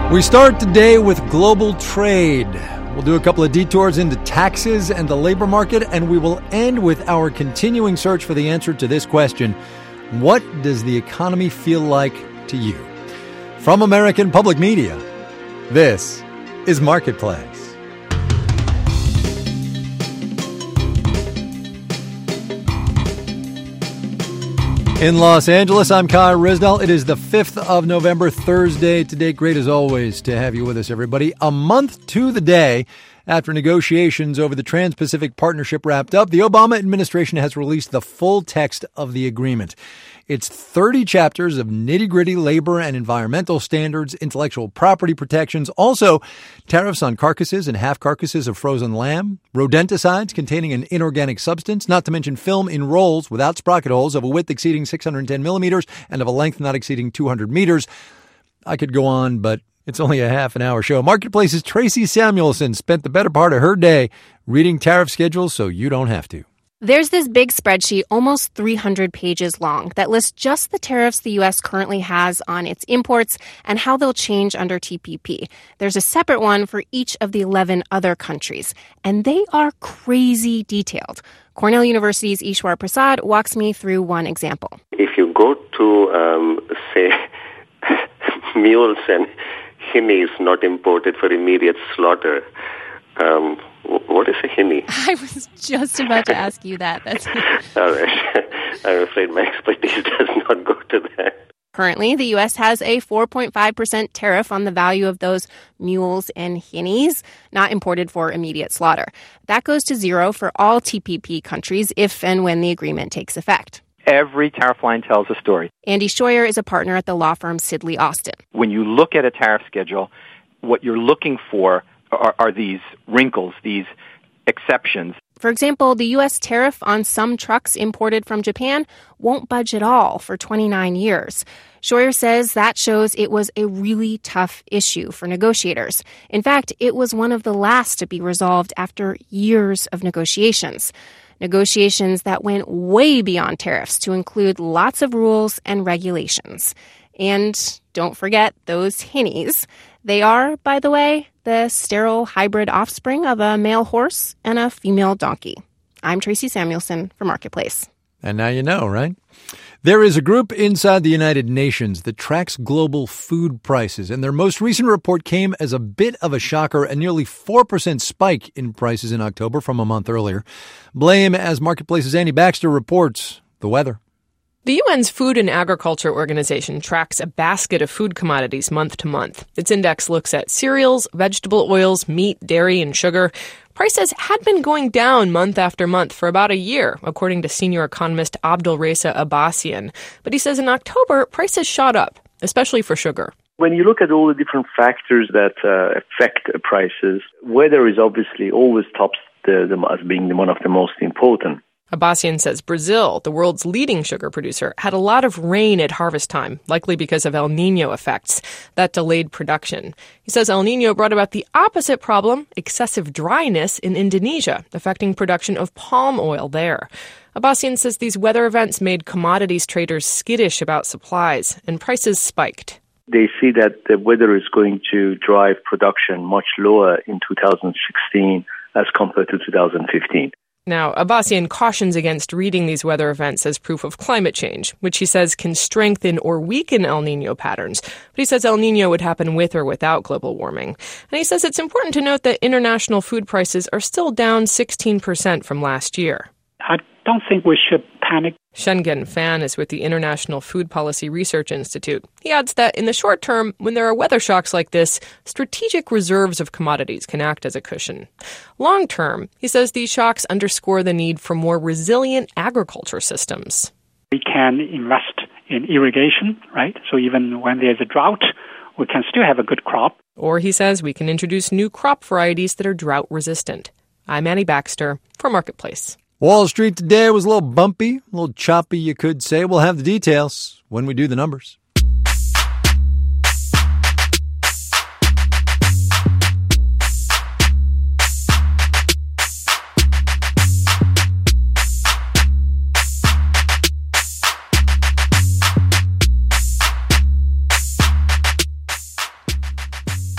We start today with global trade. We'll do a couple of detours into taxes and the labor market, and we will end with our continuing search for the answer to this question: what does the economy feel like to you? From American Public Media, this is Marketplace. In Los Angeles, I'm Kai Ryssdal. It is the 5th of November, Thursday. Today, great as always to have you with us, everybody. A month to the day after negotiations over the Trans-Pacific Partnership wrapped up, the Obama administration has released the full text of the agreement. It's 30 chapters of nitty-gritty labor and environmental standards, intellectual property protections, also tariffs on carcasses and half carcasses of frozen lamb, rodenticides containing an inorganic substance, not to mention film in rolls without sprocket holes of a width exceeding 610 millimeters and of a length not exceeding 200 meters. I could go on, but it's only a half an hour show. Marketplace's Tracy Samuelson spent the better part of her day reading tariff schedules so you don't have to. There's this big spreadsheet, almost 300 pages long, that lists just the tariffs the U.S. currently has on its imports and how they'll change under TPP. There's a separate one for each of the 11 other countries, and they are crazy detailed. Cornell University's Ishwar Prasad walks me through one example. If you go to, say, mules and hinnies not imported for immediate slaughter, what is a hinny? I was just about to ask you that. All right. I'm afraid my expertise does not go to that. Currently, the U.S. has a 4.5% tariff on the value of those mules and hinnies not imported for immediate slaughter. That goes to zero for all TPP countries if and when the agreement takes effect. Every tariff line tells a story. Andy Scheuer is a partner at the law firm Sidley Austin. When you look at a tariff schedule, what you're looking for are these wrinkles, these exceptions. For example, the U.S. tariff on some trucks imported from Japan won't budge at all for 29 years. Scheuer says that shows it was a really tough issue for negotiators. In fact, it was one of the last to be resolved after years of negotiations. Negotiations that went way beyond tariffs to include lots of rules and regulations. And don't forget those hinnies. They are, by the way, the sterile hybrid offspring of a male horse and a female donkey. I'm Tracy Samuelson for Marketplace. And now you know, right? There is a group inside the United Nations that tracks global food prices, and their most recent report came as a bit of a shocker, a nearly 4% spike in prices in October from a month earlier. Blame, as Marketplace's Andy Baxter reports, the weather. The UN's Food and Agriculture Organization tracks a basket of food commodities month to month. Its index looks at cereals, vegetable oils, meat, dairy, and sugar. Prices had been going down month after month for about a year, according to senior economist Abdulreza Abbasian. But he says in October, prices shot up, especially for sugar. When you look at all the different factors that affect prices, weather is obviously always tops as being one of the most important. Abbasian says Brazil, the world's leading sugar producer, had a lot of rain at harvest time, likely because of El Niño effects. That delayed production. He says El Niño brought about the opposite problem, excessive dryness in Indonesia, affecting production of palm oil there. Abbasian says these weather events made commodities traders skittish about supplies, and prices spiked. They see that the weather is going to drive production much lower in 2016 as compared to 2015. Now, Abbasian cautions against reading these weather events as proof of climate change, which he says can strengthen or weaken El Niño patterns. But he says El Niño would happen with or without global warming. And he says it's important to note that international food prices are still down 16% from last year. I don't think we should panic. Shenzhen Fan is with the International Food Policy Research Institute. He adds that in the short term, when there are weather shocks like this, strategic reserves of commodities can act as a cushion. Long term, he says these shocks underscore the need for more resilient agriculture systems. We can invest in irrigation, right? So even when there's a drought, we can still have a good crop. Or he says we can introduce new crop varieties that are drought resistant. I'm Annie Baxter for Marketplace. Wall Street today was a little bumpy, a little choppy, you could say. We'll have the details when we do the numbers.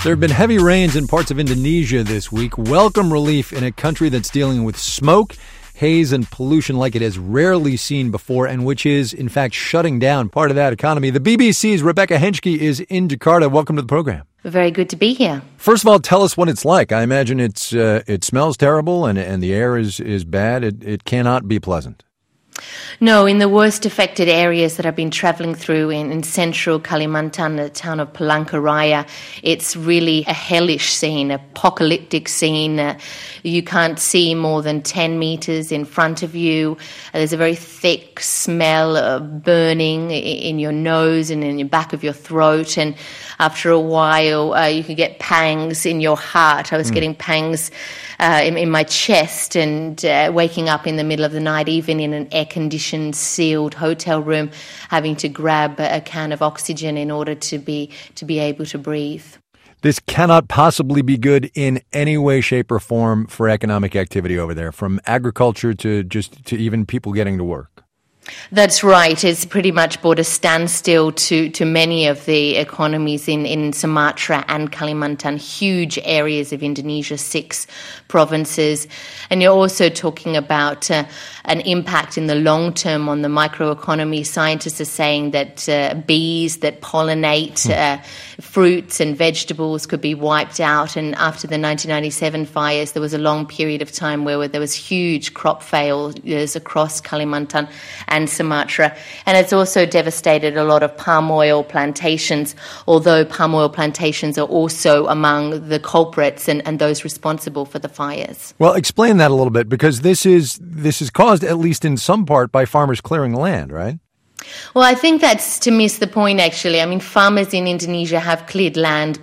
There have been heavy rains in parts of Indonesia this week. Welcome relief in a country that's dealing with smoke, haze, and pollution like it has rarely seen before, and which is, in fact, shutting down part of that economy. The BBC's Rebecca Henschke is in Jakarta. Welcome to the program. Very good to be here. First of all, tell us what it's like. I imagine it smells terrible and the air is bad. It cannot be pleasant. No, in the worst affected areas that I've been traveling through in central Kalimantan, the town of Palangkaraya, it's really a hellish scene, apocalyptic scene. You can't see more than 10 meters in front of you. There's a very thick smell of burning in your nose and in the back of your throat. And after a while, you could get pangs in your heart. I was getting pangs in my chest and waking up in the middle of the night, even in an air-conditioned, sealed hotel room, having to grab a can of oxygen in order to be able to breathe. This cannot possibly be good in any way, shape, or form for economic activity over there, from agriculture to even people getting to work. That's right. It's pretty much brought a standstill to many of the economies in Sumatra and Kalimantan, huge areas of Indonesia, 6 provinces. And you're also talking about an impact in the long term on the microeconomy. Scientists are saying that bees that pollinate fruits and vegetables could be wiped out. And after the 1997 fires, there was a long period of time where there was huge crop failures across Kalimantan and Sumatra. And it's also devastated a lot of palm oil plantations, although palm oil plantations are also among the culprits and those responsible for the fires. Well, explain that a little bit, because this is caused, at least in some part, by farmers clearing land, right? Well, I think that's to miss the point, actually. I mean, farmers in Indonesia have cleared land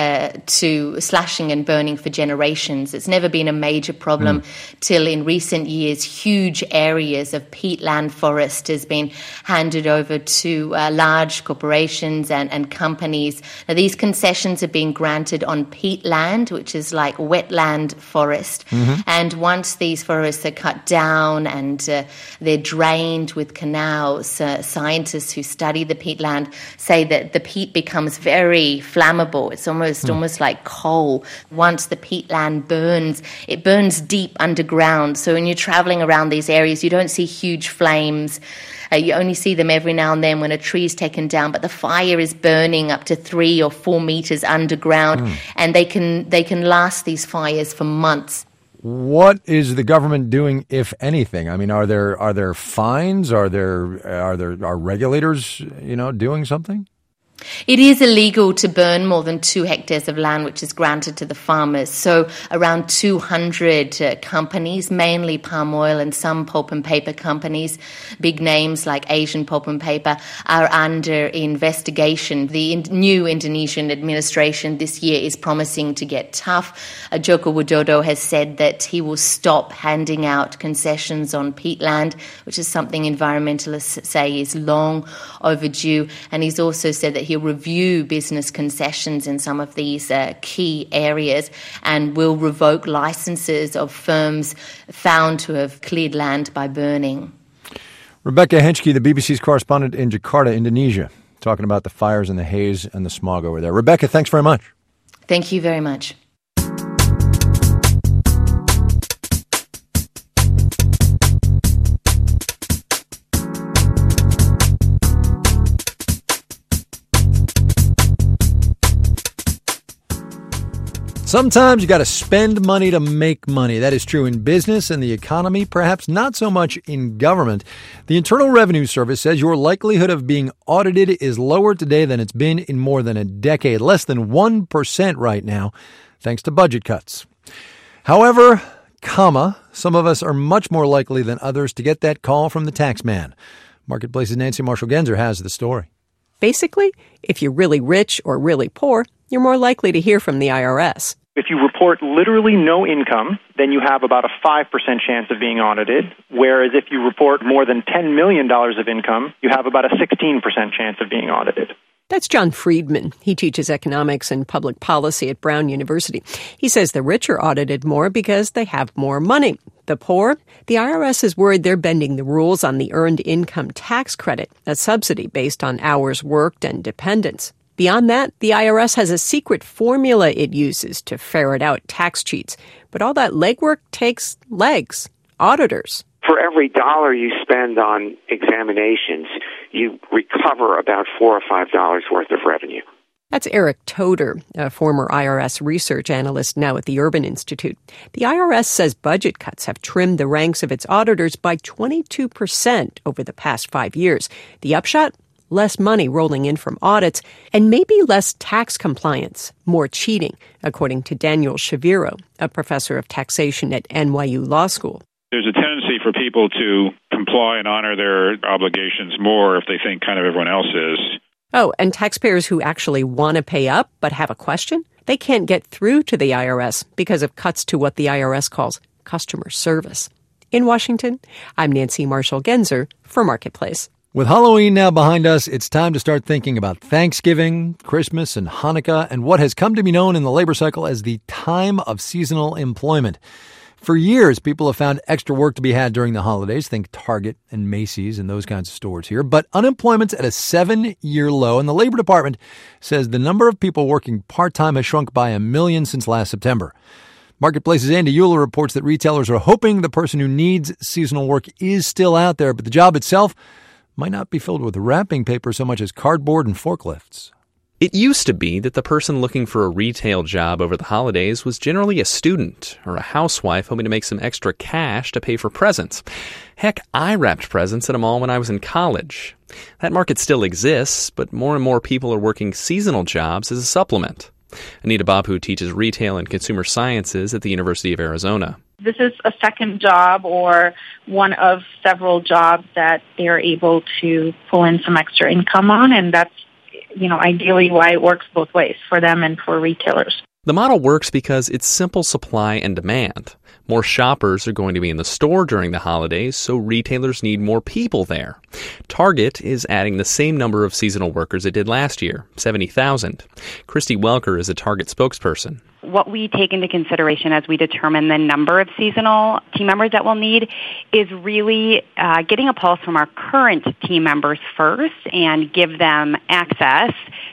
to slashing and burning for generations. It's never been a major problem till in recent years. Huge areas of peatland forest has been handed over to large corporations and companies. Now, these concessions are being granted on peatland, which is like wetland forest. And once these forests are cut down and they're drained with canals, scientists who study the peatland say that the peat becomes very flammable. It's almost like coal. Once the peatland burns, it burns deep underground. So when you're traveling around these areas, you don't see huge flames. You only see them every now and then when a tree is taken down, but the fire is burning up to 3 or 4 meters underground, and they can last these fires for months. What is the government doing, if anything? I mean, are there fines? Are regulators, doing something? It is illegal to burn more than 2 hectares of land, which is granted to the farmers. So around 200 companies, mainly palm oil and some pulp and paper companies, big names like Asian Pulp and Paper, are under investigation. The new Indonesian administration this year is promising to get tough. Joko Widodo has said that he will stop handing out concessions on peatland, which is something environmentalists say is long overdue. And he's also said that he'll review business concessions in some of these key areas and will revoke licenses of firms found to have cleared land by burning. Rebecca Henschke, the BBC's correspondent in Jakarta, Indonesia, talking about the fires and the haze and the smog over there. Rebecca, thanks very much. Thank you very much. Sometimes you got to spend money to make money. That is true in business and the economy, perhaps not so much in government. The Internal Revenue Service says your likelihood of being audited is lower today than it's been in more than a decade, less than 1% right now, thanks to budget cuts. However, some of us are much more likely than others to get that call from the tax man. Marketplace's Nancy Marshall-Genzer has the story. Basically, if you're really rich or really poor, you're more likely to hear from the IRS. If you report literally no income, then you have about a 5% chance of being audited, whereas if you report more than $10 million of income, you have about a 16% chance of being audited. That's John Friedman. He teaches economics and public policy at Brown University. He says the rich are audited more because they have more money. The poor, the IRS is worried they're bending the rules on the Earned Income Tax Credit, a subsidy based on hours worked and dependents. Beyond that, the IRS has a secret formula it uses to ferret out tax cheats. But all that legwork takes legs, auditors. For every dollar you spend on examinations, you recover about $4 or $5 worth of revenue. That's Eric Toder, a former IRS research analyst now at the Urban Institute. The IRS says budget cuts have trimmed the ranks of its auditors by 22% over the past 5 years. The upshot? Less money rolling in from audits, and maybe less tax compliance, more cheating, according to Daniel Shaviro, a professor of taxation at NYU Law School. There's a tendency for people to comply and honor their obligations more if they think kind of everyone else is. Oh, and taxpayers who actually want to pay up but have a question? They can't get through to the IRS because of cuts to what the IRS calls customer service. In Washington, I'm Nancy Marshall-Genzer for Marketplace. With Halloween now behind us, it's time to start thinking about Thanksgiving, Christmas, and Hanukkah, and what has come to be known in the labor cycle as the time of seasonal employment. For years, people have found extra work to be had during the holidays. Think Target and Macy's and those kinds of stores here. But unemployment's at a 7-year low, and the Labor Department says the number of people working part-time has shrunk by 1 million since last September. Marketplace's Andy Euler reports that retailers are hoping the person who needs seasonal work is still out there, but the job itself might not be filled with wrapping paper so much as cardboard and forklifts. It used to be that the person looking for a retail job over the holidays was generally a student or a housewife hoping to make some extra cash to pay for presents. Heck, I wrapped presents at a mall when I was in college. That market still exists, but more and more people are working seasonal jobs as a supplement. Anita Babu teaches retail and consumer sciences at the University of Arizona. This is a second job or one of several jobs that they're able to pull in some extra income on, and that's ideally why it works both ways for them and for retailers. The model works because it's simple supply and demand. More shoppers are going to be in the store during the holidays, so retailers need more people there. Target is adding the same number of seasonal workers it did last year, 70,000. Christy Welker is a Target spokesperson. What we take into consideration as we determine the number of seasonal team members that we'll need is really getting a pulse from our current team members first and give them access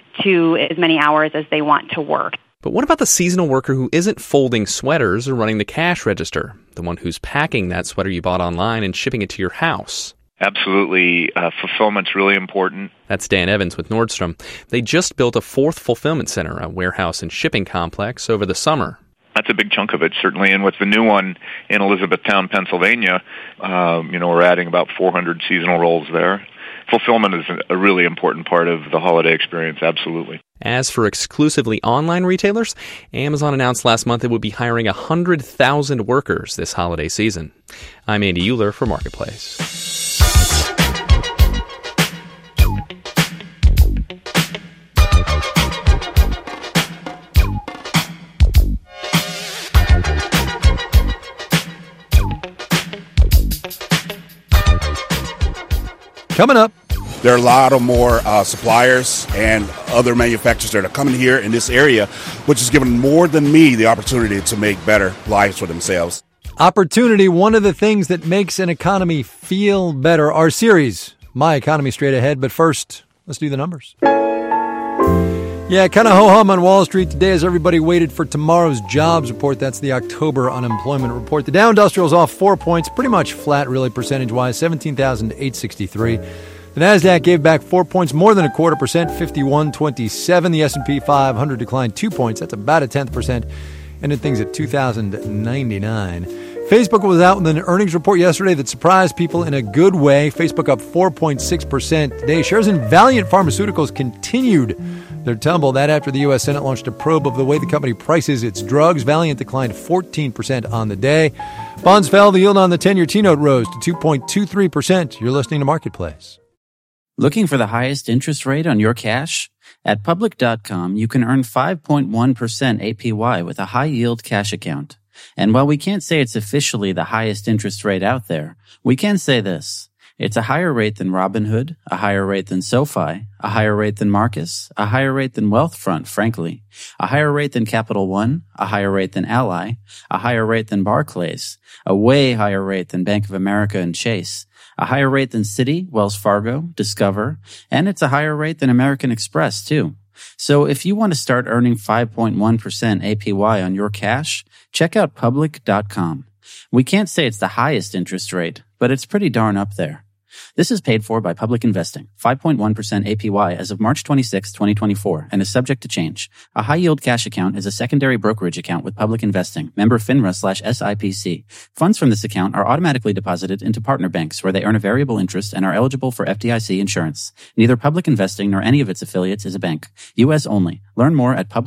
to as many hours as they want to work. But what about the seasonal worker who isn't folding sweaters or running the cash register, the one who's packing that sweater you bought online and shipping it to your house? Absolutely. Fulfillment's really important. That's Dan Evans with Nordstrom. They just built a 4th fulfillment center, a warehouse and shipping complex, over the summer. That's a big chunk of it, certainly. And with the new one in Elizabethtown, Pennsylvania, we're adding about 400 seasonal roles there. Fulfillment is a really important part of the holiday experience, absolutely. As for exclusively online retailers, Amazon announced last month it would be hiring 100,000 workers this holiday season. I'm Andy Euler for Marketplace. Coming up. There are a lot of more suppliers and other manufacturers that are coming here in this area, which has given more than me the opportunity to make better lives for themselves. Opportunity, one of the things that makes an economy feel better. Our series, My Economy Straight Ahead. But first, let's do the numbers. Yeah, kind of ho-hum on Wall Street today as everybody waited for tomorrow's jobs report. That's the October unemployment report. The Dow Industrial's off 4 points, pretty much flat, really, percentage-wise, 17,863. The NASDAQ gave back 4 points, more than 0.25%, 51.27. The S&P 500 declined 2 points. That's about 0.1%. Ended things at 2,099. Facebook was out with an earnings report yesterday that surprised people in a good way. Facebook up 4.6% today. Shares in Valeant Pharmaceuticals continued their tumble. That after the U.S. Senate launched a probe of the way the company prices its drugs. Valeant declined 14% on the day. Bonds fell. The yield on the 10-year T-note rose to 2.23%. You're listening to Marketplace. Looking for the highest interest rate on your cash? At Public.com, you can earn 5.1% APY with a high-yield cash account. And while we can't say it's officially the highest interest rate out there, we can say this. It's a higher rate than Robinhood, a higher rate than SoFi, a higher rate than Marcus, a higher rate than Wealthfront, frankly, a higher rate than Capital One, a higher rate than Ally, a higher rate than Barclays, a way higher rate than Bank of America and Chase, a higher rate than Citi, Wells Fargo, Discover, and it's a higher rate than American Express, too. So if you want to start earning 5.1% APY on your cash, check out Public.com. We can't say it's the highest interest rate, but it's pretty darn up there. This is paid for by Public Investing, 5.1% APY as of March 26, 2024, and is subject to change. A high-yield cash account is a secondary brokerage account with Public Investing, member FINRA/SIPC. Funds from this account are automatically deposited into partner banks where they earn a variable interest and are eligible for FDIC insurance. Neither Public Investing nor any of its affiliates is a bank. U.S. only. Learn more at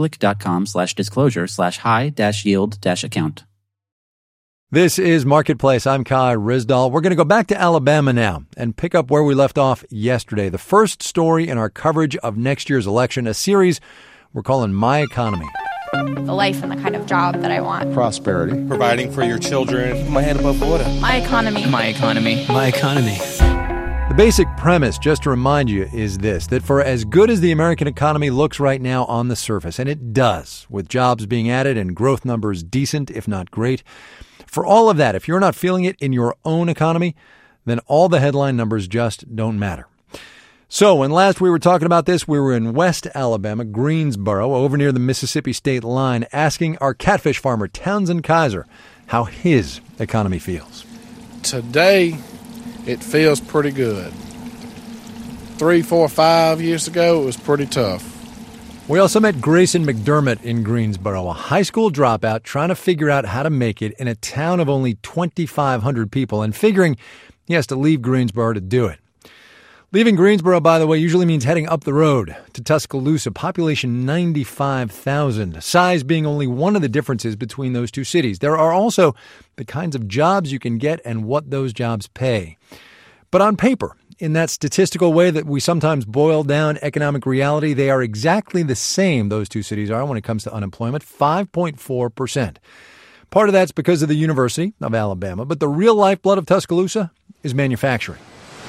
public.com/disclosure/high-yield-account. This is Marketplace. I'm Kai Ryssdal. We're going to go back to Alabama now and pick up where we left off yesterday. The first story in our coverage of next year's election, a series we're calling My Economy. The life and the kind of job that I want. Prosperity. Providing for your children. My head above water. My economy. My economy. My economy. The basic premise, just to remind you, is this, that for as good as the American economy looks right now on the surface, and it does, with jobs being added and growth numbers decent, if not great, for all of that, if you're not feeling it in your own economy, then all the headline numbers just don't matter. So when last we were talking about this, we were in West Alabama, Greensboro, over near the Mississippi state line, asking our catfish farmer, Townsend Kaiser, how his economy feels. Today, it feels pretty good. 3, 4, 5 years ago, it was pretty tough. We also met Grayson McDermott in Greensboro, a high school dropout trying to figure out how to make it in a town of only 2,500 people and figuring he has to leave Greensboro to do it. Leaving Greensboro, by the way, usually means heading up the road to Tuscaloosa, population 95,000, size being only one of the differences between those two cities. There are also the kinds of jobs you can get and what those jobs pay. But on paper, in that statistical way that we sometimes boil down economic reality, they are exactly the same, those two cities are, when it comes to unemployment, 5.4%. Part of that's because of the University of Alabama, but the real lifeblood of Tuscaloosa is manufacturing.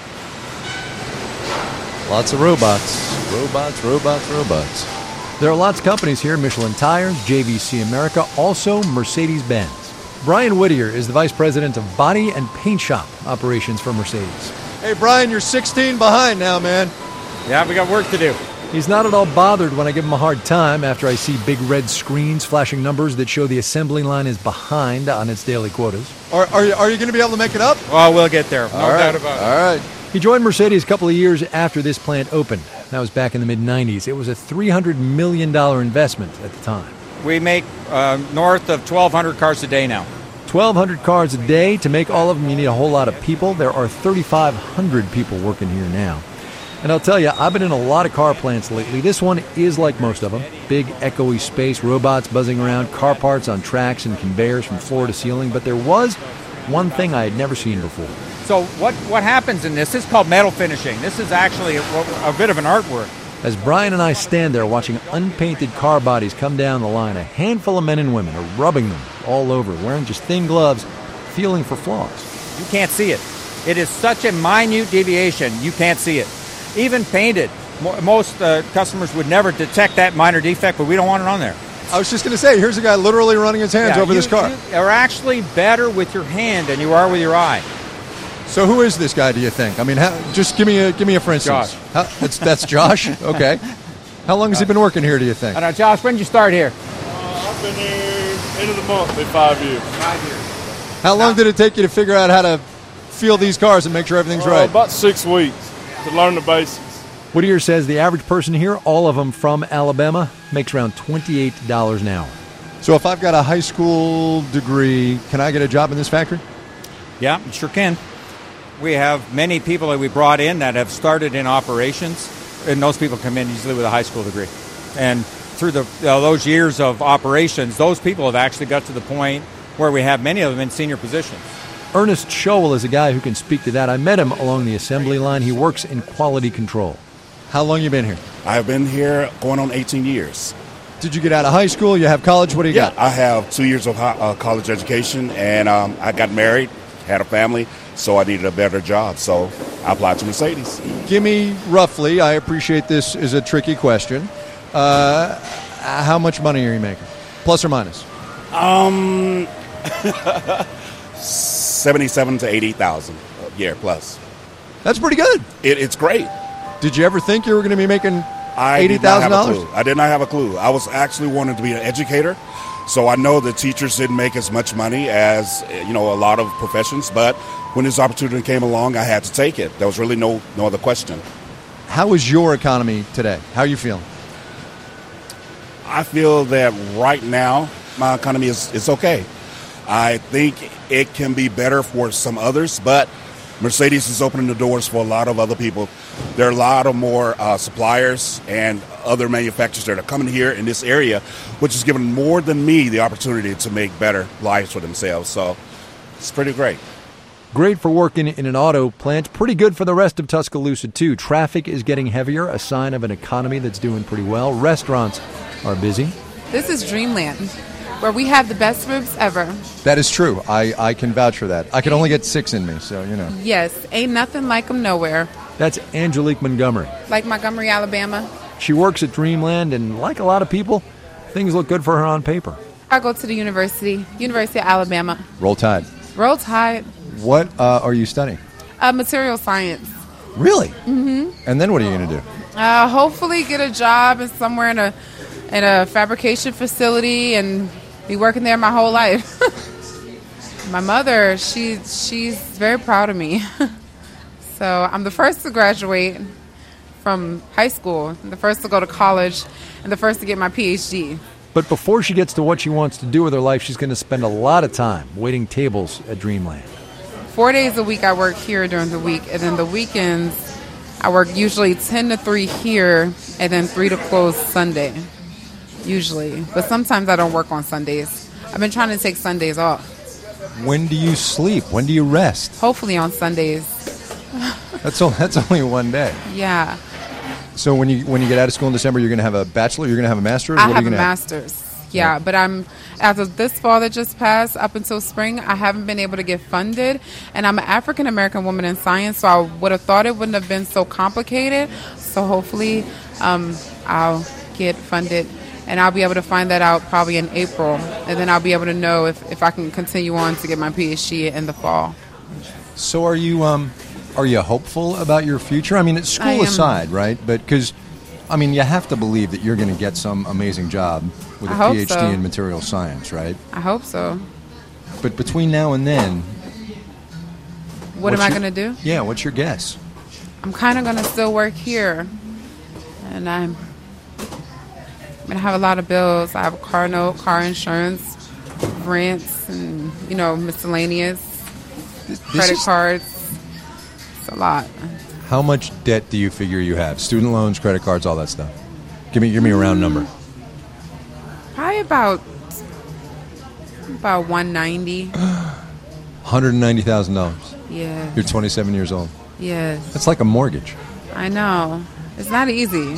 Lots of robots. Robots. There are lots of companies here, Michelin Tires, JVC America, also Mercedes-Benz. Brian Whittier is the Vice President of Body and Paint Shop Operations for Mercedes. Hey, Brian, you're 16 behind now, man. Yeah, we got work to do. He's not at all bothered when I give him a hard time after I see big red screens flashing numbers that show the assembly line is behind on its daily quotas. Are you going to be able to make it up? Oh, we'll get there. No doubt about it. All right. He joined Mercedes a couple of years after this plant opened. That was back in the mid-'90s. It was a $300 million investment at the time. We make north of 1,200 cars a day now. 1,200 cars a day. To make all of them, you need a whole lot of people. There are 3,500 people working here now. And I'll tell you, I've been in a lot of car plants lately. This one is like most of them. Big, echoey space, robots buzzing around, car parts on tracks and conveyors from floor to ceiling. But there was one thing I had never seen before. So what happens in this is called metal finishing. This is actually a bit of an artwork. As Brian and I stand there watching unpainted car bodies come down the line, a handful of men and women are rubbing them all over, wearing just thin gloves, feeling for flaws. You can't see it. It is such a minute deviation, you can't see it. Even painted, most customers would never detect that minor defect, but we don't want it on there. I was just going to say, here's a guy literally running his hands over this car. You are actually better with your hand than you are with your eye. So who is this guy, do you think? I mean, just give me a for instance. Josh. That's Josh? Okay. How long has he been working here, do you think? I don't know, Josh, when did you start here? I've been here end of the month in 5 years. 5 years. How long did it take you to figure out how to feel these cars and make sure everything's right? About 6 weeks to learn the basics. Whittier says the average person here, all of them from Alabama, makes around $28 an hour. So if I've got a high school degree, can I get a job in this factory? Yeah, you sure can. We have many people that we brought in that have started in operations, and those people come in usually with a high school degree. And through those years of operations, those people have actually got to the point where we have many of them in senior positions. Ernest Scholl is a guy who can speak to that. I met him along the assembly line. He works in quality control. How long you been here? I've been here going on 18 years. Did you get out of high school? You have college? What do you got? I have 2 years of college education, and I got married, had a family, so I needed a better job. So I applied to Mercedes. Give me roughly, I appreciate this is a tricky question, how much money are you making? Plus or minus? 77 to 80,000 a year plus. That's pretty good. It's great. Did you ever think you were going to be making I did not have a $80,000? clue. I did not have a clue. I was actually wanting to be an educator, so I know the teachers didn't make as much money as a lot of professions. But when this opportunity came along, I had to take it. There was really no other question. How is your economy today? How are you feeling? I feel that right now my economy is okay. I think it can be better for some others, but Mercedes is opening the doors for a lot of other people. There are a lot of more suppliers and other manufacturers that are coming here in this area, which is giving more than me the opportunity to make better lives for themselves. So it's pretty great. Great for working in an auto plant. Pretty good for the rest of Tuscaloosa, too. Traffic is getting heavier, a sign of an economy that's doing pretty well. Restaurants are busy. This is Dreamland, where we have the best ribs ever. That is true. I can vouch for that. I can only get 6 in me, so Yes, ain't nothing like them nowhere. That's Angelique Montgomery. Like Montgomery, Alabama. She works at Dreamland, and like a lot of people, things look good for her on paper. I go to the University of Alabama. Roll Tide. Roll Tide. What are you studying? Material science. Really? Mm-hmm. And then what are you going to do? Hopefully get a job somewhere in a fabrication facility and be working there my whole life. My mother, she's very proud of me. So I'm the first to graduate from high school, the first to go to college, and the first to get my PhD. But before she gets to what she wants to do with her life, she's going to spend a lot of time waiting tables at Dreamland. 4 days a week I work here during the week, and then the weekends I work usually 10 to 3 here, and then 3 to close Sunday, usually. But sometimes I don't work on Sundays. I've been trying to take Sundays off. When do you sleep? When do you rest? Hopefully on Sundays. That's only one day. Yeah. So when you get out of school in December, you're going to have a bachelor? You're going to have a master's? I have a master's. Yeah, but after this fall that just passed, up until spring, I haven't been able to get funded. And I'm an African-American woman in science, so I would have thought it wouldn't have been so complicated. So hopefully I'll get funded, and I'll be able to find that out probably in April. And then I'll be able to know if I can continue on to get my PhD in the fall. So are you hopeful about your future? I mean, it's school aside, right? But because, you have to believe that you're going to get some amazing job with a PhD in material science, right? I hope so. But between now and then... What am I going to do? Yeah, what's your guess? I'm kind of going to still work here. And I'm going to have a lot of bills. I have a car note, car insurance, rents, and, miscellaneous, credit cards. It's a lot. How much debt do you figure you have? Student loans, credit cards, all that stuff. Give me a round number. Probably about $190,000. $190,000. Yeah. You're 27 years old. Yes. That's like a mortgage. I know. It's not easy.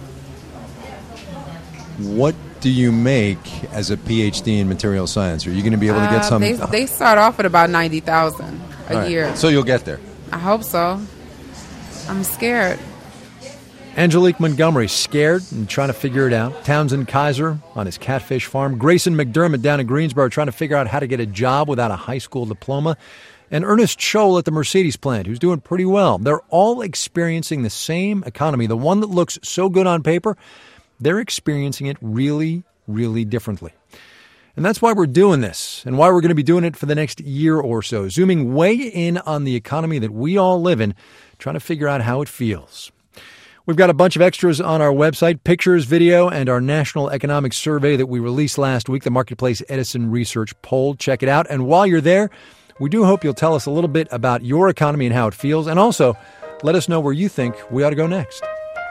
What do you make as a PhD in material science? Are you going to be able to get some? They start off at about $90,000 a year. So you'll get there. I hope so. I'm scared. Angelique Montgomery, scared and trying to figure it out. Townsend Kaiser on his catfish farm. Grayson McDermott down in Greensboro trying to figure out how to get a job without a high school diploma. And Ernest Scholl at the Mercedes plant, who's doing pretty well. They're all experiencing the same economy. The one that looks so good on paper, they're experiencing it really, really differently. And that's why we're doing this and why we're going to be doing it for the next year or so, zooming way in on the economy that we all live in, trying to figure out how it feels. We've got a bunch of extras on our website, pictures, video, and our national economic survey that we released last week, the Marketplace Edison Research Poll. Check it out. And while you're there, we do hope you'll tell us a little bit about your economy and how it feels, and also let us know where you think we ought to go next.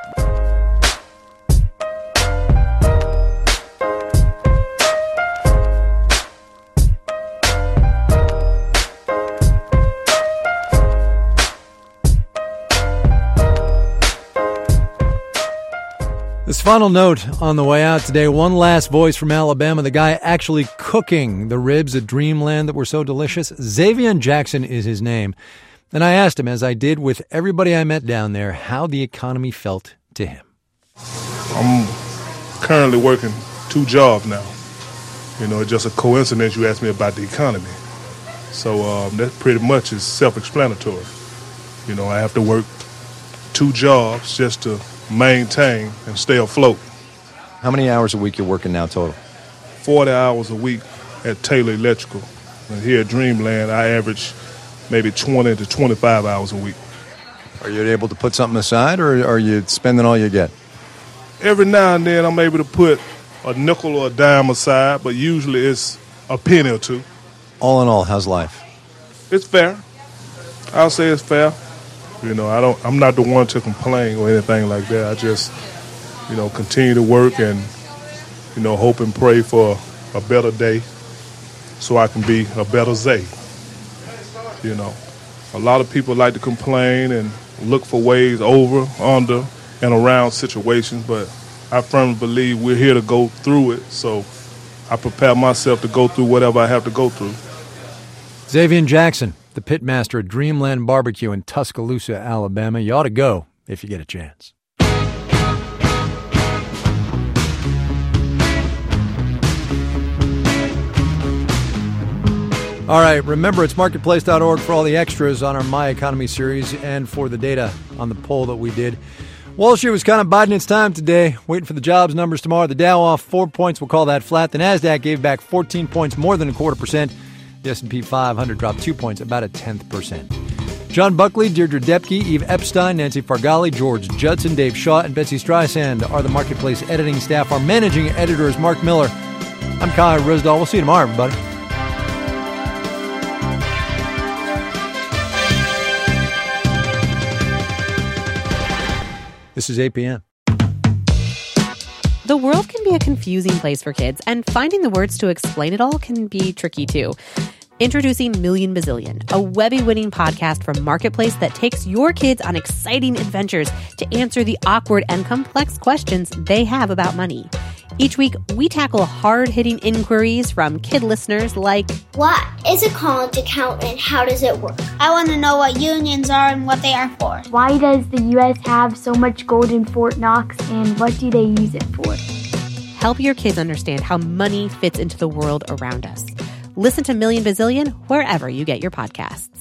This final note on the way out today, one last voice from Alabama, the guy actually cooking the ribs at Dreamland that were so delicious. Xavier Jackson is his name. And I asked him, as I did with everybody I met down there, how the economy felt to him. I'm currently working 2 jobs now. It's just a coincidence you asked me about the economy. So that pretty much is self-explanatory. I have to work 2 jobs just to maintain and stay afloat. How many hours a week you're working now total? 40 hours a week at Taylor Electrical. And here at Dreamland, I average maybe 20 to 25 hours a week. Are you able to put something aside, or are you spending all you get? Every now and then, I'm able to put a nickel or a dime aside, but usually it's a penny or two. All in all, how's life? It's fair. I'll say it's fair. You know, I'm not the one to complain or anything like that. I just, continue to work and, hope and pray for a better day so I can be a better Zay. A lot of people like to complain and look for ways over, under, and around situations, but I firmly believe we're here to go through it, so I prepare myself to go through whatever I have to go through. Xavier Jackson, the pitmaster at Dreamland Barbecue in Tuscaloosa, Alabama. You ought to go if you get a chance. All right, remember, it's marketplace.org for all the extras on our My Economy series and for the data on the poll that we did. Wall Street was kind of biding its time today, waiting for the jobs numbers tomorrow. The Dow off 4 points, we'll call that flat. The NASDAQ gave back 14 points, more than 0.25%. The S&P 500 dropped 2 points, about 0.1%. John Buckley, Deirdre Depke, Eve Epstein, Nancy Fargali, George Judson, Dave Shaw, and Betsy Streisand are the Marketplace editing staff. Our managing editor is Mark Miller. I'm Kai Risdall. We'll see you tomorrow, everybody. This is APM. The world can be a confusing place for kids, and finding the words to explain it all can be tricky too. Introducing Million Bazillion, a Webby-winning podcast from Marketplace that takes your kids on exciting adventures to answer the awkward and complex questions they have about money. Each week, we tackle hard-hitting inquiries from kid listeners like, what is a college account and how does it work? I want to know what unions are and what they are for. Why does the U.S. have so much gold in Fort Knox, and what do they use it for? Help your kids understand how money fits into the world around us. Listen to Million Bazillion wherever you get your podcasts.